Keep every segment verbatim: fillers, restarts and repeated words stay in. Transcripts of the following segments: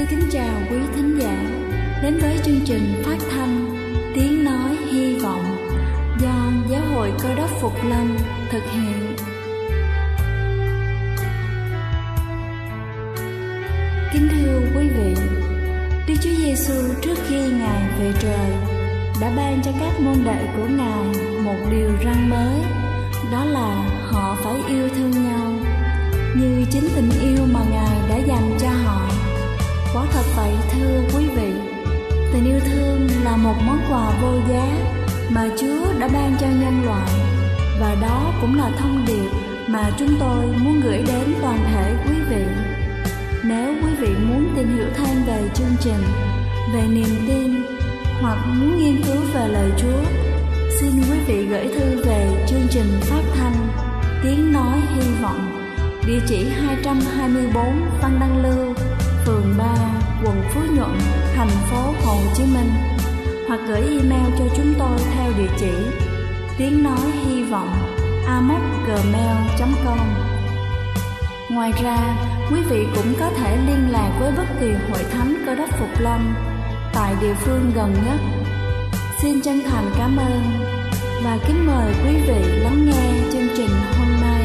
kính chào quý thính giả đến với chương trình phát thanh Tiếng Nói Hy Vọng do Giáo hội Cơ Đốc Phục Lâm thực hiện. Kính thưa quý vị, Đức Chúa Giêsu trước khi Ngài về trời đã ban cho các môn đệ của Ngài một điều răn mới, đó là họ phải yêu thương nhau như chính tình yêu mà Ngài đã dành cho họ. Quả thật vậy thưa quý vị, tình yêu thương là một món quà vô giá mà Chúa đã ban cho nhân loại, và đó cũng là thông điệp mà chúng tôi muốn gửi đến toàn thể quý vị. Nếu quý vị muốn tìm hiểu thêm về chương trình, về niềm tin hoặc muốn nghiên cứu về lời Chúa, xin quý vị gửi thư về chương trình phát thanh Tiếng Nói Hy Vọng, địa chỉ hai trăm hai mươi bốn Văn Đăng Lưu, phường ba, quận Phú Nhuận, thành phố Hồ Chí Minh, hoặc gửi email cho chúng tôi theo địa chỉ tiếng nói hy vọng a m o c gmail chấm com. Ngoài ra, quý vị cũng có thể liên lạc với bất kỳ hội thánh Cơ Đốc Phục Lâm tại địa phương gần nhất. Xin chân thành cảm ơn và kính mời quý vị lắng nghe chương trình hôm nay.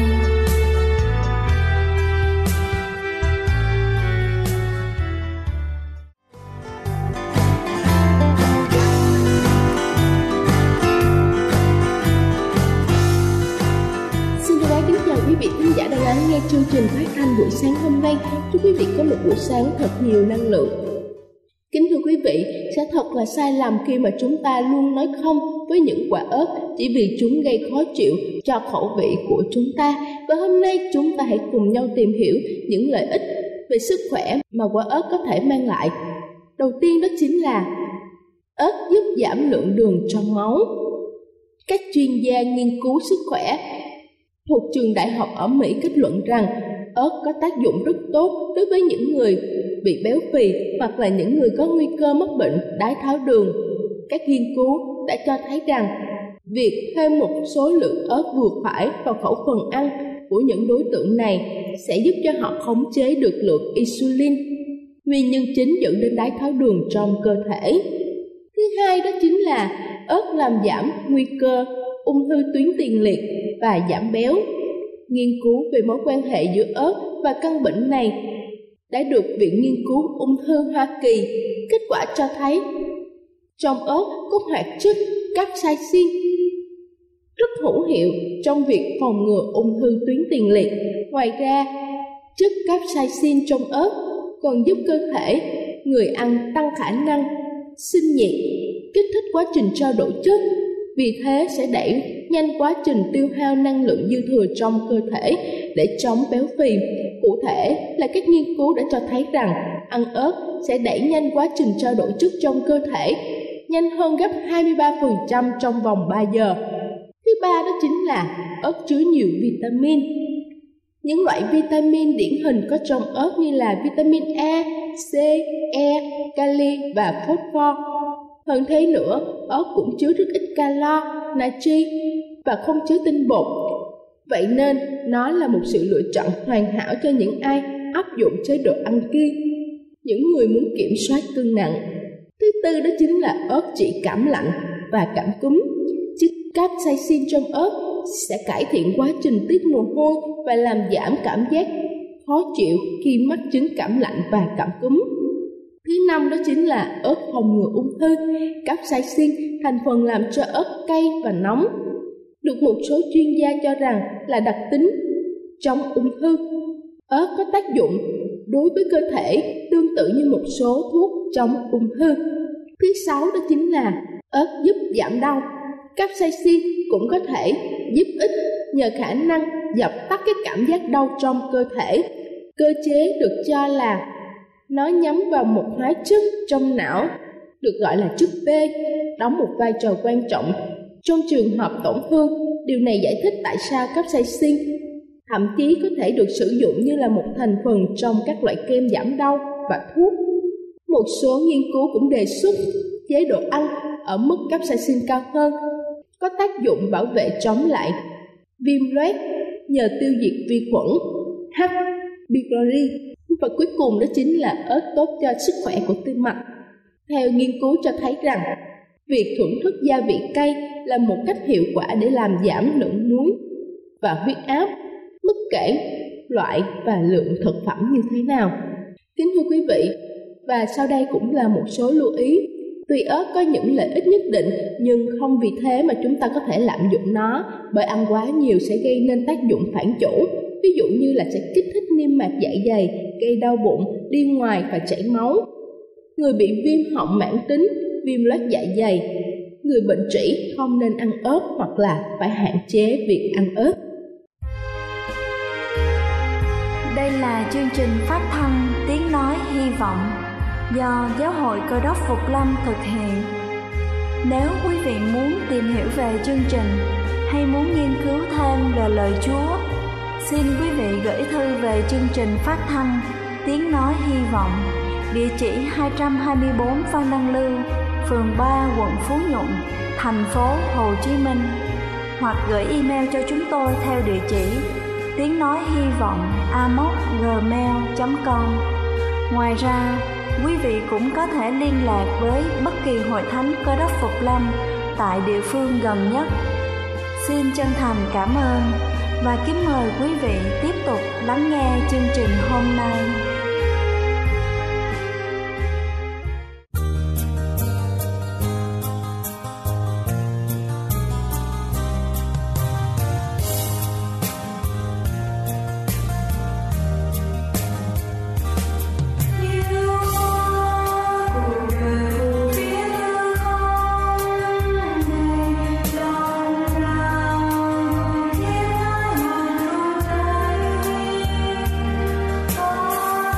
Quý vị khán giả đang lắng nghe chương trình phát thanh buổi sáng hôm nay. Chúc quý vị có một buổi sáng thật nhiều năng lượng. Kính thưa quý vị, sẽ thật là sai lầm khi mà chúng ta luôn nói không với những quả ớt chỉ vì chúng gây khó chịu cho khẩu vị của chúng ta. Và hôm nay chúng ta hãy cùng nhau tìm hiểu những lợi ích về sức khỏe mà quả ớt có thể mang lại. Đầu tiên đó chính là ớt giúp giảm lượng đường trong máu. Các chuyên gia nghiên cứu sức khỏe thuộc trường đại học ở Mỹ kết luận rằng ớt có tác dụng rất tốt đối với những người bị béo phì hoặc là những người có nguy cơ mắc bệnh đái tháo đường. Các nghiên cứu đã cho thấy rằng việc thêm một số lượng ớt vừa phải vào khẩu phần ăn của những đối tượng này sẽ giúp cho họ khống chế được lượng insulin, nguyên nhân chính dẫn đến đái tháo đường trong cơ thể. Thứ hai đó chính là ớt làm giảm nguy cơ ung thư tuyến tiền liệt và giảm béo. Nghiên cứu về mối quan hệ giữa ớt và căn bệnh này đã được Viện Nghiên cứu Ung thư Hoa Kỳ. Kết quả cho thấy trong ớt có hoạt chất capsaicin rất hữu hiệu trong việc phòng ngừa ung thư tuyến tiền liệt. Ngoài ra, chất capsaicin trong ớt còn giúp cơ thể người ăn tăng khả năng sinh nhiệt, kích thích quá trình trao đổi chất, vì thế sẽ đẩy nhanh quá trình tiêu hao năng lượng dư thừa trong cơ thể để chống béo phì. Cụ thể là các nghiên cứu đã cho thấy rằng ăn ớt sẽ đẩy nhanh quá trình trao đổi chất trong cơ thể, nhanh hơn gấp hai mươi ba phần trăm trong vòng ba giờ. Thứ ba đó chính là ớt chứa nhiều vitamin. Những loại vitamin điển hình có trong ớt như là vitamin A, C, E, kali và phosphor. Hơn thế nữa, ớt cũng chứa rất ít calo, natri và không chứa tinh bột. Vậy nên nó là một sự lựa chọn hoàn hảo cho những ai áp dụng chế độ ăn kiêng, những người muốn kiểm soát cân nặng. Thứ tư đó chính là ớt trị cảm lạnh và cảm cúm. Chất capsaicin trong ớt sẽ cải thiện quá trình tiết mồ hôi và làm giảm cảm giác khó chịu khi mắc chứng cảm lạnh và cảm cúm. Thứ năm đó chính là ớt phòng ngừa ung thư. Capsaicin thành phần làm cho ớt cay và nóng, được một số chuyên gia cho rằng là đặc tính chống ung thư. Ớt có tác dụng đối với cơ thể tương tự như một số thuốc chống ung thư. Thứ sáu đó chính là ớt giúp giảm đau. Capsaicin cũng có thể giúp ích nhờ khả năng dập tắt cái cảm giác đau trong cơ thể. Cơ chế được cho là nó nhắm vào một hóa chất trong não được gọi là chất B, đóng một vai trò quan trọng trong trường hợp tổn thương. Điều này giải thích tại sao capsaicin thậm chí có thể được sử dụng như là một thành phần trong các loại kem giảm đau và thuốc. Một số nghiên cứu cũng đề xuất chế độ ăn ở mức capsaicin cao hơn có tác dụng bảo vệ chống lại viêm loét nhờ tiêu diệt vi khuẩn H. pylori. Và cuối cùng đó chính là ớt tốt cho sức khỏe của tim mạch. Theo nghiên cứu cho thấy rằng, việc thưởng thức gia vị cay là một cách hiệu quả để làm giảm lượng muối và huyết áp, bất kể loại và lượng thực phẩm như thế nào. Kính thưa quý vị, và sau đây cũng là một số lưu ý. Tuy ớt có những lợi ích nhất định, nhưng không vì thế mà chúng ta có thể lạm dụng nó, bởi ăn quá nhiều sẽ gây nên tác dụng phản chủ. Ví dụ như là sẽ kích thích niêm mạc dạ dày, gây đau bụng, đi ngoài và chảy máu. Người bị viêm họng mãn tính, viêm loét dạ dày, người bệnh trĩ không nên ăn ớt hoặc là phải hạn chế việc ăn ớt. Đây là chương trình phát thanh Tiếng Nói Hy Vọng do Giáo hội Cơ đốc Phục Lâm thực hiện. Nếu quý vị muốn tìm hiểu về chương trình hay muốn nghiên cứu thêm về lời Chúa, xin quý vị gửi thư về chương trình phát thanh Tiếng Nói Hy Vọng, địa chỉ hai trăm hai mươi bốn Phan Đăng Lưu, phường ba, quận Phú Nhuận, thành phố Hồ Chí Minh, hoặc gửi email cho chúng tôi theo địa chỉ tiếng nói hy vọng a m o s gmail chấm com. Ngoài ra, quý vị cũng có thể liên lạc với bất kỳ hội thánh Cơ đốc Phục Lâm tại địa phương gần nhất. Xin chân thành cảm ơn và kính mời quý vị tiếp tục lắng nghe chương trình hôm nay. Oh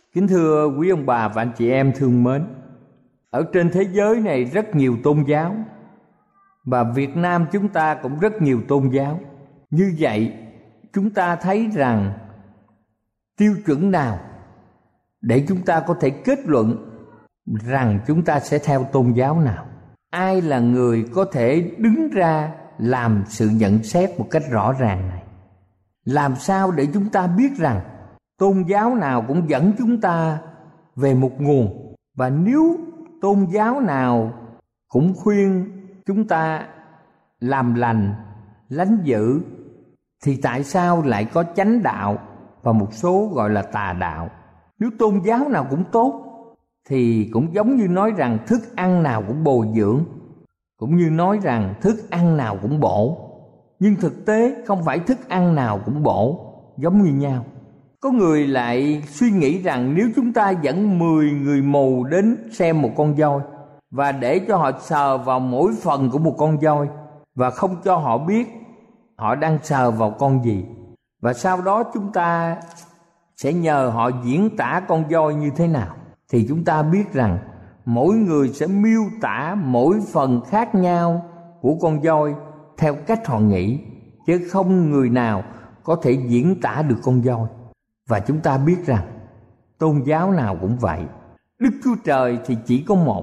Kính thưa quý ông bà và anh chị em thương mến, ở trên thế giới này rất nhiều tôn giáo, và Việt Nam chúng ta cũng rất nhiều tôn giáo. Như vậy, chúng ta thấy rằng tiêu chuẩn nào để chúng ta có thể kết luận rằng chúng ta sẽ theo tôn giáo nào? Ai là người có thể đứng ra làm sự nhận xét một cách rõ ràng này? Làm sao để chúng ta biết rằng tôn giáo nào cũng dẫn chúng ta về một nguồn, và nếu tôn giáo nào cũng khuyên chúng ta làm lành, lánh dữ, thì tại sao lại có chánh đạo và một số gọi là tà đạo? Nếu tôn giáo nào cũng tốt thì cũng giống như nói rằng thức ăn nào cũng bồi dưỡng, cũng như nói rằng thức ăn nào cũng bổ. Nhưng thực tế không phải thức ăn nào cũng bổ giống như nhau. Có người lại suy nghĩ rằng nếu chúng ta dẫn mười người mù đến xem một con voi và để cho họ sờ vào mỗi phần của một con voi và không cho họ biết họ đang sờ vào con gì, và sau đó chúng ta sẽ nhờ họ diễn tả con voi như thế nào, thì chúng ta biết rằng mỗi người sẽ miêu tả mỗi phần khác nhau của con voi theo cách họ nghĩ, chứ không người nào có thể diễn tả được con voi. Và chúng ta biết rằng tôn giáo nào cũng vậy. Đức Chúa Trời thì chỉ có một,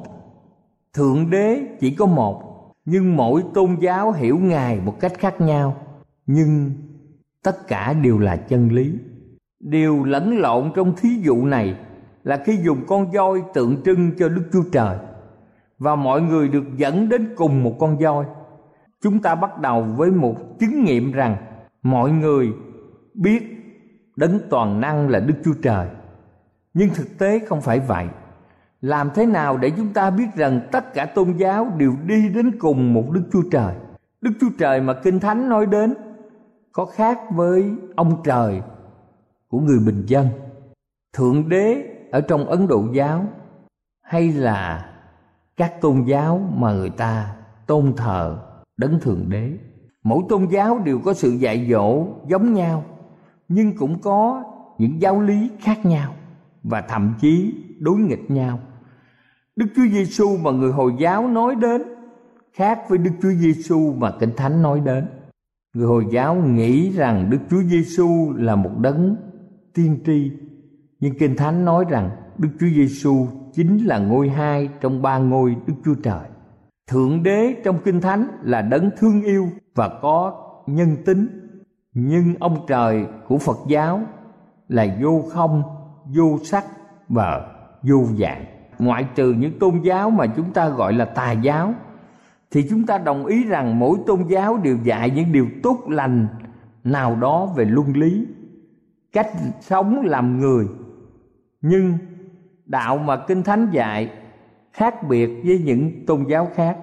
Thượng Đế chỉ có một, nhưng mỗi tôn giáo hiểu Ngài một cách khác nhau. Nhưng tất cả đều là chân lý. Điều lẫn lộn trong thí dụ này là khi dùng con voi tượng trưng cho Đức Chúa Trời, và mọi người được dẫn đến cùng một con voi. Chúng ta bắt đầu với một chứng nghiệm rằng mọi người biết Đấng toàn năng là Đức Chúa Trời, nhưng thực tế không phải vậy. Làm thế nào để chúng ta biết rằng tất cả tôn giáo đều đi đến cùng một Đức Chúa Trời? Đức Chúa Trời mà Kinh Thánh nói đến có khác với ông trời của người bình dân, Thượng Đế ở trong Ấn Độ giáo, hay là các tôn giáo mà người ta tôn thờ Đấng Thượng Đế. Mỗi tôn giáo đều có sự dạy dỗ giống nhau, nhưng cũng có những giáo lý khác nhau và thậm chí đối nghịch nhau. Đức Chúa Giêsu mà người Hồi giáo nói đến khác với Đức Chúa Giêsu mà Kinh Thánh nói đến. Người Hồi giáo nghĩ rằng Đức Chúa Giêsu là một đấng tiên tri, nhưng Kinh Thánh nói rằng Đức Chúa Giêsu chính là ngôi hai trong ba ngôi Đức Chúa Trời. Thượng Đế trong Kinh Thánh là đấng thương yêu và có nhân tính, nhưng ông trời của Phật giáo là vô không, vô sắc và vô dạng. Ngoại trừ những tôn giáo mà chúng ta gọi là tà giáo, thì chúng ta đồng ý rằng mỗi tôn giáo đều dạy những điều tốt lành nào đó về luân lý, cách sống làm người. Nhưng đạo mà Kinh Thánh dạy khác biệt với những tôn giáo khác.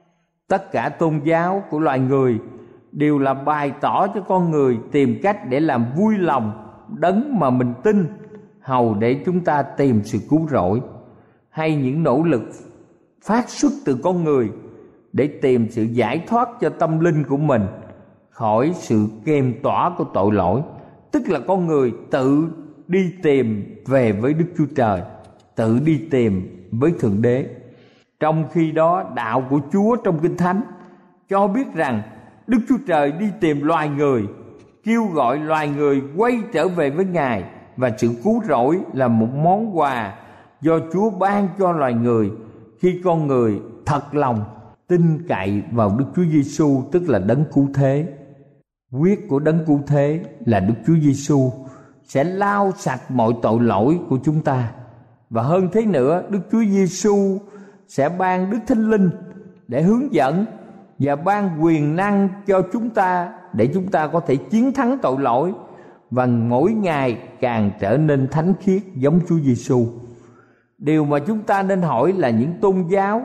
Tất cả tôn giáo của loài người đều là bày tỏ cho con người tìm cách để làm vui lòng đấng mà mình tin, hầu để chúng ta tìm sự cứu rỗi, hay những nỗ lực phát xuất từ con người để tìm sự giải thoát cho tâm linh của mình khỏi sự kềm tỏa của tội lỗi. Tức là con người tự đi tìm về với Đức Chúa Trời, tự đi tìm với Thượng Đế. Trong khi đó, đạo của Chúa trong Kinh Thánh cho biết rằng Đức Chúa Trời đi tìm loài người, kêu gọi loài người quay trở về với Ngài, và sự cứu rỗi là một món quà do Chúa ban cho loài người khi con người thật lòng tin cậy vào Đức Chúa Giêsu, tức là đấng cứu thế. Huyết của đấng cứu thế là Đức Chúa Giêsu sẽ lau sạch mọi tội lỗi của chúng ta. Và hơn thế nữa, Đức Chúa Giêsu sẽ ban Đức Thánh Linh để hướng dẫn và ban quyền năng cho chúng ta để chúng ta có thể chiến thắng tội lỗi và mỗi ngày càng trở nên thánh khiết giống Chúa Giêsu. Điều mà chúng ta nên hỏi là những tôn giáo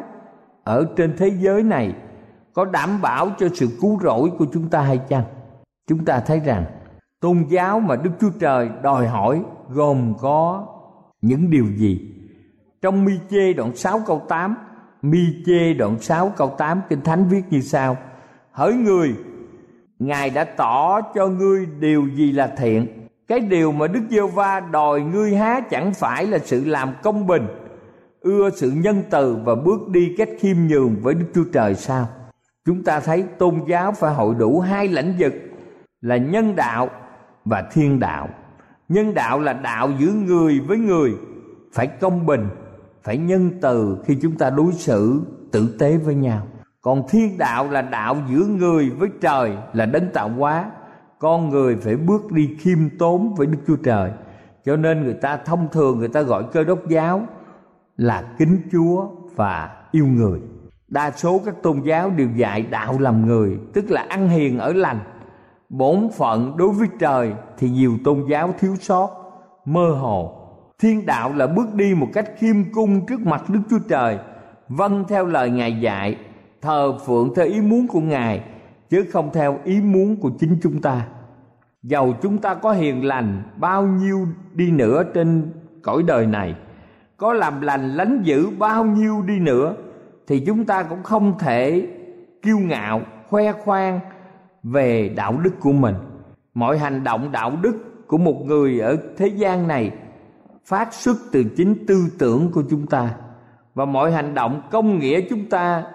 ở trên thế giới này có đảm bảo cho sự cứu rỗi của chúng ta hay chăng? Chúng ta thấy rằng tôn giáo mà Đức Chúa Trời đòi hỏi gồm có những điều gì? Trong Mi-chê đoạn sáu câu tám, Mi-chê đoạn sáu câu tám, Kinh Thánh viết như sau: Hỡi người, Ngài đã tỏ cho ngươi điều gì là thiện, Cái điều mà Đức Giê-hô-va đòi ngươi há chẳng phải là sự làm công bình, ưa sự nhân từ và bước đi cách khiêm nhường với Đức Chúa Trời sao? Chúng ta thấy tôn giáo phải hội đủ hai lĩnh vực là nhân đạo và thiên đạo. Nhân đạo là đạo giữa người với người, phải công bình, phải nhân từ khi chúng ta đối xử tử tế với nhau. Còn thiên đạo là đạo giữa người với trời, là đấng tạo hóa. Con người phải bước đi khiêm tốn với Đức Chúa Trời. Cho nên người ta thông thường người ta gọi Cơ Đốc giáo là kính Chúa và yêu người. Đa số các tôn giáo đều dạy đạo làm người, tức là ăn hiền ở lành. Bổn phận đối với trời thì nhiều tôn giáo thiếu sót, mơ hồ. Thiên đạo là bước đi một cách khiêm cung trước mặt Đức Chúa Trời, vâng theo lời Ngài dạy, thờ phượng theo ý muốn của Ngài, chứ không theo ý muốn của chính chúng ta. Dầu chúng ta có hiền lành bao nhiêu đi nữa trên cõi đời này, có làm lành lánh dữ bao nhiêu đi nữa, thì chúng ta cũng không thể kiêu ngạo, khoe khoang về đạo đức của mình. Mọi hành động đạo đức của một người ở thế gian này phát xuất từ chính tư tưởng của chúng ta. Và mọi hành động công nghĩa chúng ta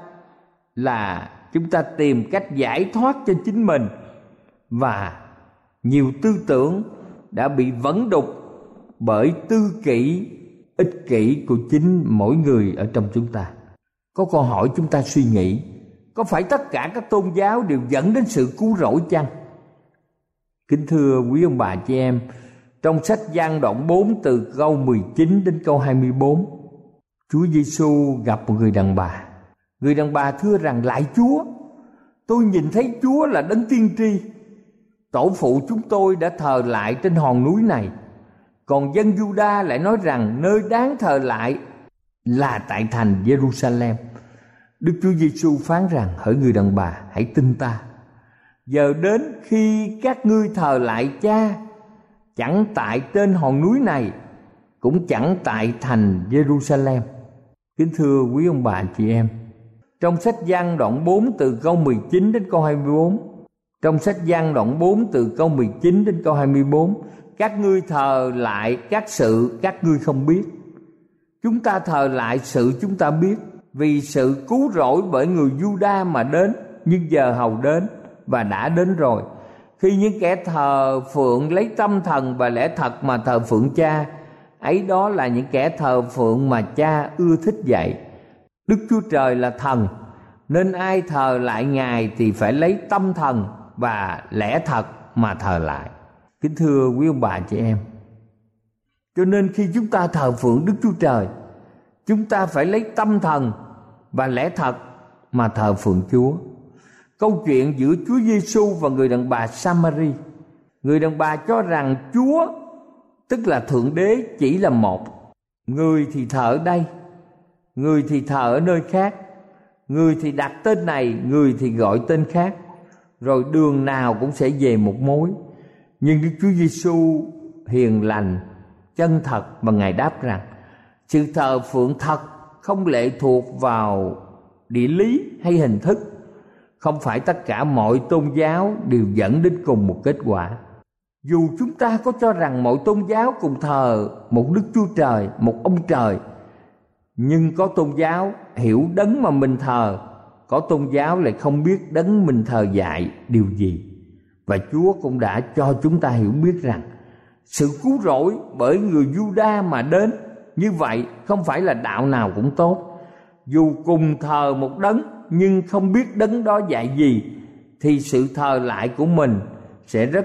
là chúng ta tìm cách giải thoát cho chính mình. Và nhiều tư tưởng đã bị vấn đục bởi tư kỷ, ích kỷ của chính mỗi người ở trong chúng ta. Có câu hỏi chúng ta suy nghĩ, có phải tất cả các tôn giáo đều dẫn đến sự cứu rỗi chăng? Kính thưa quý ông bà chị em, trong sách Giăng đoạn bốn từ câu mười chín đến câu hai mươi bốn, Chúa Giêsu gặp một người đàn bà. Người đàn bà thưa rằng: lạy Chúa, tôi nhìn thấy Chúa là đấng tiên tri. Tổ phụ chúng tôi đã thờ lại trên hòn núi này, còn dân Giu-đa lại nói rằng nơi đáng thờ lại là tại thành Giê-ru-sa-lem. Đức Chúa Giêsu phán rằng: hỡi người đàn bà, hãy tin ta. Giờ đến khi các ngươi thờ lại Cha, chẳng tại trên hòn núi này, cũng chẳng tại thành Giê-ru-sa-lem. Kính thưa quý ông bà chị em, trong sách Giăng đoạn bốn từ câu mười chín đến câu hai mươi bốn, trong sách Giăng đoạn bốn từ câu mười chín đến câu hai mươi bốn, các ngươi thờ lại các sự các ngươi không biết. Chúng ta thờ lại sự chúng ta biết, vì sự cứu rỗi bởi người Giu-đa mà đến, nhưng giờ hầu đến và đã đến rồi. Khi những kẻ thờ phượng lấy tâm thần và lẽ thật mà thờ phượng Cha, ấy đó là những kẻ thờ phượng mà Cha ưa thích dạy. Đức Chúa Trời là thần, nên ai thờ lại Ngài thì phải lấy tâm thần và lẽ thật mà thờ lại. Kính thưa quý ông bà chị em, cho nên khi chúng ta thờ phượng Đức Chúa Trời, chúng ta phải lấy tâm thần và lẽ thật mà thờ phượng Chúa. Câu chuyện giữa Chúa Giêsu và người đàn bà Sa-ma-ri. Người đàn bà cho rằng Chúa, tức là Thượng Đế, chỉ là một. Người thì thờ ở đây, người thì thờ ở nơi khác, người thì đặt tên này, người thì gọi tên khác, rồi đường nào cũng sẽ về một mối. Nhưng Đức Chúa Giêsu hiền lành, chân thật, và Ngài đáp rằng sự thờ phượng thật không lệ thuộc vào địa lý hay hình thức. Không phải tất cả mọi tôn giáo đều dẫn đến cùng một kết quả. Dù chúng ta có cho rằng mọi tôn giáo cùng thờ một Đức Chúa Trời, một ông trời, nhưng có tôn giáo hiểu đấng mà mình thờ, có tôn giáo lại không biết đấng mình thờ dạy điều gì. Và Chúa cũng đã cho chúng ta hiểu biết rằng sự cứu rỗi bởi người Giu-đa mà đến, như vậy không phải là đạo nào cũng tốt. Dù cùng thờ một đấng nhưng không biết đấng đó dạy gì, thì sự thờ lại của mình sẽ rất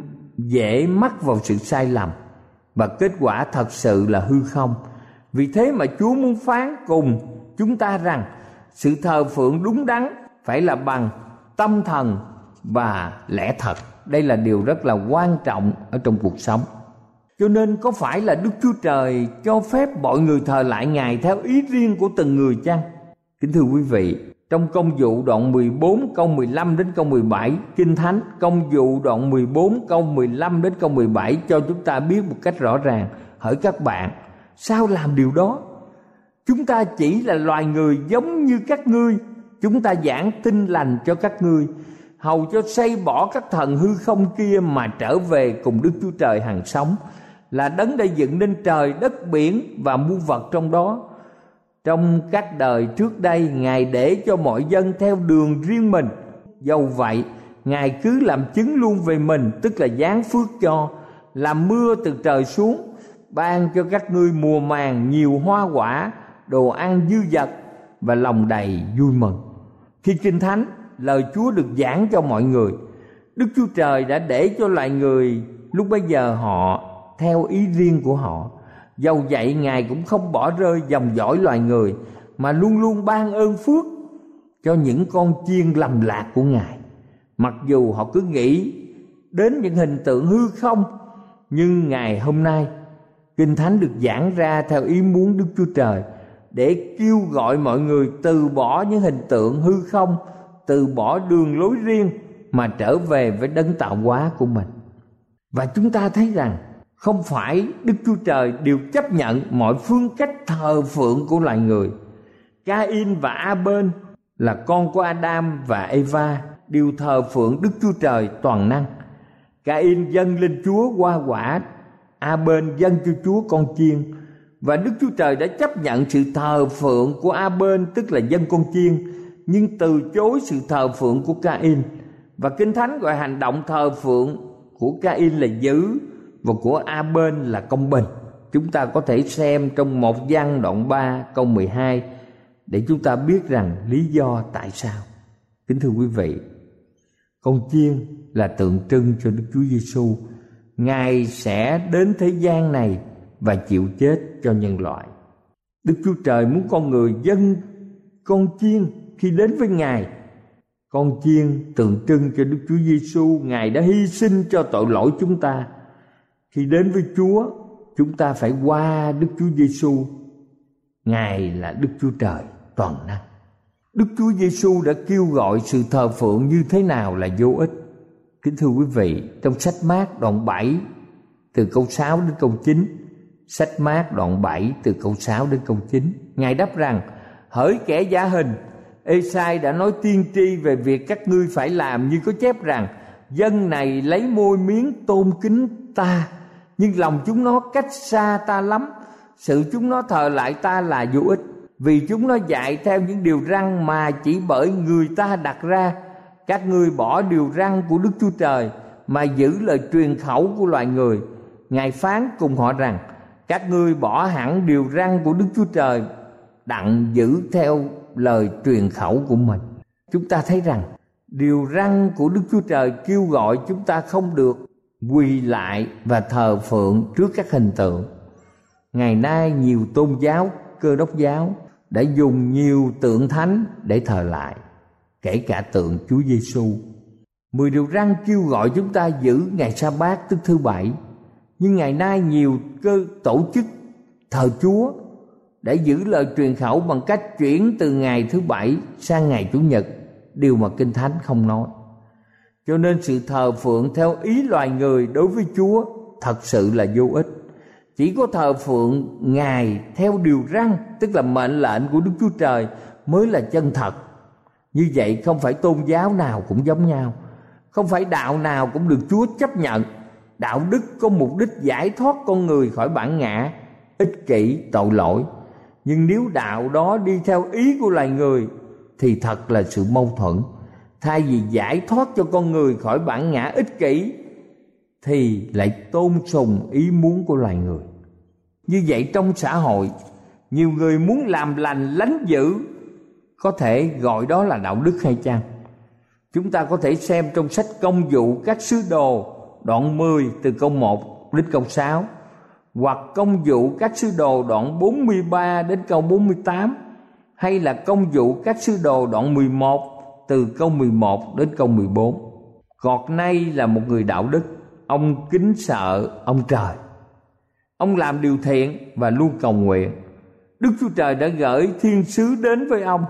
dễ mắc vào sự sai lầm, và kết quả thật sự là hư không. Vì thế mà Chúa muốn phán cùng chúng ta rằng sự thờ phượng đúng đắn phải là bằng tâm thần và lẽ thật. Đây là điều rất là quan trọng ở trong cuộc sống. Cho nên có phải là Đức Chúa Trời cho phép mọi người thờ lại Ngài theo ý riêng của từng người chăng? Kính thưa quý vị, trong Công vụ đoạn mười bốn câu mười lăm đến câu mười bảy, Kinh Thánh Công vụ đoạn mười bốn câu mười lăm đến câu mười bảy cho chúng ta biết một cách rõ ràng: hỡi các bạn, sao làm điều đó? Chúng ta chỉ là loài người giống như các ngươi, chúng ta giảng tin lành cho các ngươi. hầu cho xây bỏ các thần hư không kia mà trở về cùng Đức Chúa Trời hằng sống, là đấng đã dựng nên trời đất biển và muôn vật trong đó. Trong các đời trước đây, Ngài để cho mọi dân theo đường riêng mình. Dầu vậy, Ngài cứ làm chứng luôn về mình, tức là giáng phước cho, làm mưa từ trời xuống, ban cho các ngươi mùa màng nhiều hoa quả, đồ ăn dư dật và lòng đầy vui mừng. Khi Kinh Thánh, lời Chúa được giảng cho mọi người, Đức Chúa Trời đã để cho loài người lúc bấy giờ họ theo ý riêng của họ. Dầu vậy, Ngài cũng không bỏ rơi dòng dõi loài người, mà luôn luôn ban ơn phước cho những con chiên lầm lạc của Ngài. Mặc dù họ cứ nghĩ đến những hình tượng hư không, nhưng ngày hôm nay Kinh Thánh được giảng ra theo ý muốn Đức Chúa Trời, để kêu gọi mọi người từ bỏ những hình tượng hư không, từ bỏ đường lối riêng mà trở về với đấng tạo hóa của mình. Và chúng ta thấy rằng không phải Đức Chúa Trời đều chấp nhận mọi phương cách thờ phượng của loài người. Ca-in và A-bên là con của Adam và Eva đều thờ phượng Đức Chúa Trời toàn năng. Ca-in dâng lên Chúa hoa quả, A-bên dâng cho Chúa con chiên. Và Đức Chúa Trời đã chấp nhận sự thờ phượng của A-bên, tức là dâng con chiên, nhưng từ chối sự thờ phượng của Ca-in. Và Kinh Thánh gọi hành động thờ phượng của Ca-in là dữ và của A-bên là công bình. Chúng ta có thể xem trong một Giăng đoạn ba câu mười hai để chúng ta biết rằng lý do tại sao. Kính thưa quý vị, con chiên là tượng trưng cho Đức Chúa Giêsu. Ngài sẽ đến thế gian này và chịu chết cho nhân loại. Đức Chúa Trời muốn con người dâng con chiên khi đến với Ngài. Con chiên tượng trưng cho Đức Chúa Giêsu. Ngài đã hy sinh cho tội lỗi chúng ta. Khi đến với Chúa, chúng ta phải qua Đức Chúa Giêsu. Ngài là Đức Chúa Trời toàn năng. Đức Chúa Giêsu đã kêu gọi sự thờ phượng như thế nào là vô ích. Kính thưa quý vị, trong sách Mác đoạn bảy từ câu sáu đến câu chín, sách Mác đoạn bảy từ câu sáu đến câu chín, Ngài đáp rằng: hỡi kẻ giả hình, Ê-sai đã nói tiên tri về việc các ngươi phải làm, như có chép rằng: dân này lấy môi miếng tôn kính ta, nhưng lòng chúng nó cách xa ta lắm. Sự chúng nó thờ lại ta là vô ích, vì chúng nó dạy theo những điều răn mà chỉ bởi người ta đặt ra. Các ngươi bỏ điều răn của Đức Chúa Trời mà giữ lời truyền khẩu của loài người. Ngài phán cùng họ rằng: các ngươi bỏ hẳn điều răn của Đức Chúa Trời, đặng giữ theo lời truyền khẩu của mình. Chúng ta thấy rằng điều răn của Đức Chúa Trời kêu gọi chúng ta không được quỳ lại và thờ phượng trước các hình tượng. Ngày nay nhiều tôn giáo Cơ Đốc giáo đã dùng nhiều tượng thánh để thờ lại, kể cả tượng Chúa Giêsu. Mười điều răn kêu gọi chúng ta giữ ngày sa bát tức thứ bảy, nhưng ngày nay nhiều cơ tổ chức thờ Chúa để giữ lời truyền khẩu bằng cách chuyển từ ngày thứ bảy sang ngày Chủ nhật, điều mà Kinh Thánh không nói. Cho nên sự thờ phượng theo ý loài người đối với Chúa thật sự là vô ích. Chỉ có thờ phượng Ngài theo điều răn, tức là mệnh lệnh của Đức Chúa Trời, mới là chân thật. Như vậy không phải tôn giáo nào cũng giống nhau, không phải đạo nào cũng được Chúa chấp nhận. Đạo đức có mục đích giải thoát con người khỏi bản ngã, ích kỷ, tội lỗi. Nhưng nếu đạo đó đi theo ý của loài người thì thật là sự mâu thuẫn. Thay vì giải thoát cho con người khỏi bản ngã ích kỷ thì lại tôn sùng ý muốn của loài người. Như vậy trong xã hội, nhiều người muốn làm lành lánh dữ, có thể gọi đó là đạo đức hay chăng? Chúng ta có thể xem trong sách Công vụ các sứ đồ đoạn mười từ câu một đến câu sáu, hoặc Công vụ các sứ đồ đoạn bốn mươi ba đến câu bốn mươi tám, hay là Công vụ các sứ đồ đoạn mười một từ câu mười một đến câu mười bốn. Cọt nay là một người đạo đức, ông kính sợ ông trời, ông làm điều thiện và luôn cầu nguyện. Đức Chúa Trời đã gửi thiên sứ đến với ông,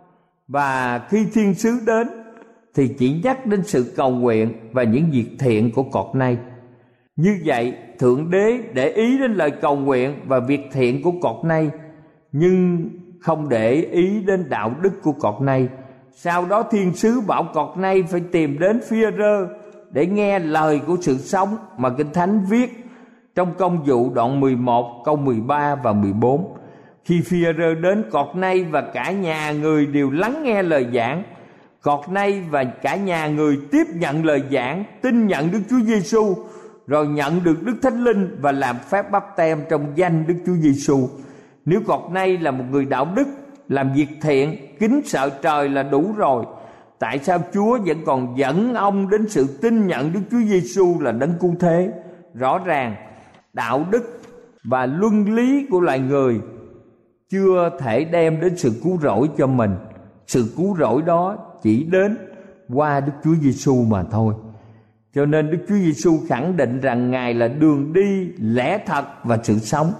và khi thiên sứ đến thì chỉ nhắc đến sự cầu nguyện và những việc thiện của cọt nay. Như vậy, Thượng Đế để ý đến lời cầu nguyện và việc thiện của cọt nay, nhưng không để ý đến đạo đức của cọt nay, Sau đó thiên sứ bảo cọt nay phải tìm đến Phi-e-rơ để nghe lời của sự sống mà Kinh Thánh viết trong Công vụ đoạn mười một câu mười ba và mười bốn. Khi Phi-e-rơ đến, cọt nay và cả nhà người đều lắng nghe lời giảng. Cọt nay và cả nhà người tiếp nhận lời giảng, tin nhận Đức Chúa Giêsu, rồi nhận được Đức Thánh Linh và làm phép báp têm trong danh Đức Chúa Giêsu. Nếu cọt nay là một người đạo đức, làm việc thiện, kính sợ trời là đủ rồi, tại sao Chúa vẫn còn dẫn ông đến sự tin nhận Đức Chúa Giêsu là đấng cứu thế? Rõ ràng đạo đức và luân lý của loài người chưa thể đem đến sự cứu rỗi cho mình. Sự cứu rỗi đó chỉ đến qua Đức Chúa Giêsu mà thôi. Cho nên Đức Chúa Giêsu khẳng định rằng Ngài là đường đi, lẽ thật và sự sống.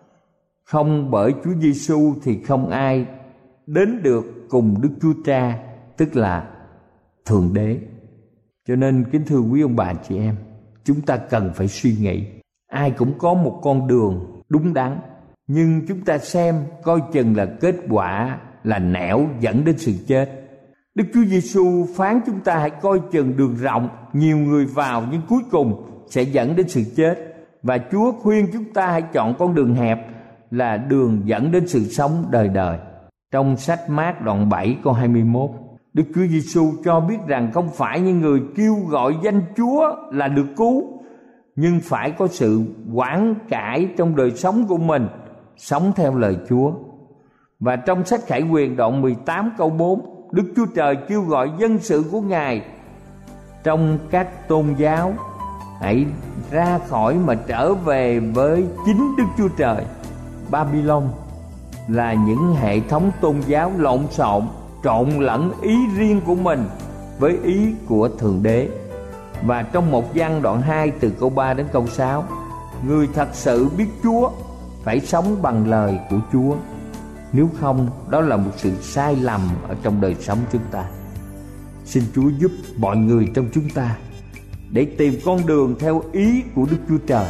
Không bởi Chúa Giêsu thì không ai đến được cùng Đức Chúa Cha, tức là Thượng Đế. Cho nên kính thưa quý ông bà chị em, chúng ta cần phải suy nghĩ. Ai cũng có một con đường đúng đắn, nhưng chúng ta xem coi chừng là kết quả là nẻo dẫn đến sự chết. Đức Chúa Giêsu phán chúng ta hãy coi chừng đường rộng, nhiều người vào nhưng cuối cùng sẽ dẫn đến sự chết. Và Chúa khuyên chúng ta hãy chọn con đường hẹp, là đường dẫn đến sự sống đời đời. Trong sách Mác đoạn bảy câu hai mươi mốt, Đức Chúa Giêsu cho biết rằng không phải những người kêu gọi danh Chúa là được cứu, nhưng phải có sự hoán cải trong đời sống của mình, sống theo lời Chúa. Và trong sách Khải Huyền đoạn mười tám câu bốn, Đức Chúa Trời kêu gọi dân sự của Ngài trong các tôn giáo hãy ra khỏi mà trở về với chính Đức Chúa Trời. Babylon là những hệ thống tôn giáo lộn xộn, trộn lẫn ý riêng của mình với ý của Thượng Đế. Và trong một Giăng đoạn hai từ câu ba đến câu sáu, người thật sự biết Chúa phải sống bằng lời của Chúa. Nếu không, đó là một sự sai lầm ở trong đời sống chúng ta. Xin Chúa giúp mọi người trong chúng ta để tìm con đường theo ý của Đức Chúa Trời,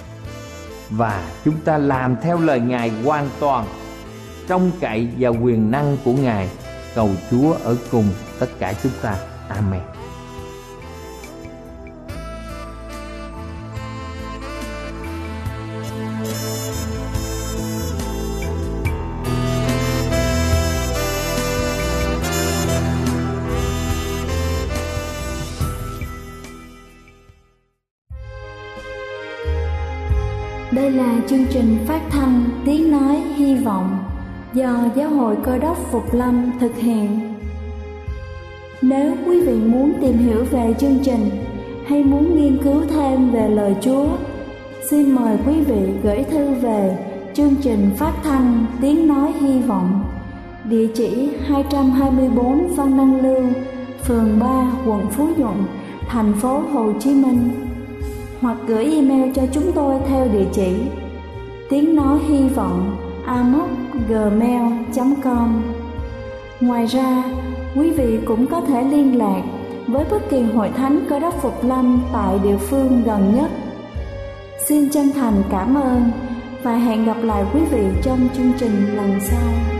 và chúng ta làm theo lời Ngài hoàn toàn, trông cậy vào quyền năng của Ngài. Cầu Chúa ở cùng tất cả chúng ta. Amen. Đây là chương trình phát thanh Tiếng Nói Hy Vọng do Giáo hội Cơ đốc Phục Lâm thực hiện. Nếu quý vị muốn tìm hiểu về chương trình hay muốn nghiên cứu thêm về lời Chúa, xin mời quý vị gửi thư về chương trình phát thanh Tiếng Nói Hy Vọng, địa chỉ hai trăm hai mươi bốn Văn Năng Lưu, phường ba, quận Phú Nhuận, thành phố Hồ Chí Minh, hoặc gửi email cho chúng tôi theo địa chỉ tiếng nói hy vọng a m o c gmail chấm com. Ngoài ra, quý vị cũng có thể liên lạc với bất kỳ hội thánh Cơ đốc Phục Lâm tại địa phương gần nhất. Xin chân thành cảm ơn và hẹn gặp lại quý vị trong chương trình lần sau.